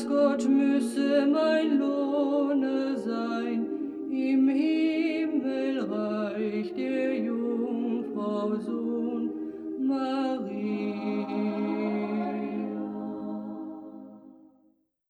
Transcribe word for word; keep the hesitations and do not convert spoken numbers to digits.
weiß Gott müsse mein Lohne sein, im Himmelreich der Jungfrau Sohn. Maria